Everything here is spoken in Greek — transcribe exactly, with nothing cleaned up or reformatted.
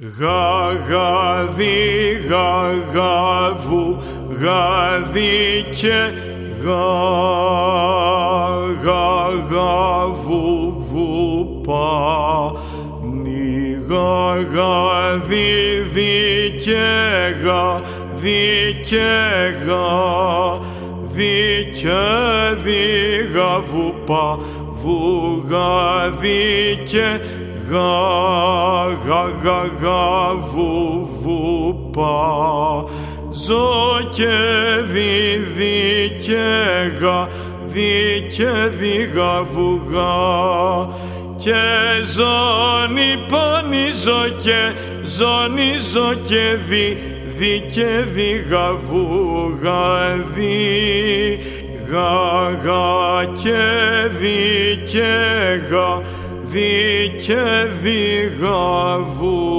Γα, γα, δι, γα, γα, βου, γα, δι και γα, γα, γα, βου, βου, πα, νι, γα, γα, δι, δι και γα, δι και γα, δι και δι, γα, βου, πα, βου, γα, δι και γα, γα, γα, γα, βου, βου, πα, ζω και δι, δι και γα, δι και δι, γα, βου, γα, και ζώνη πόνη ζω και ζώνη ζω και δι, δι και δι, γα, βου, γα, δι, γα, γα και δι και γα, δι και δι, γα, βου.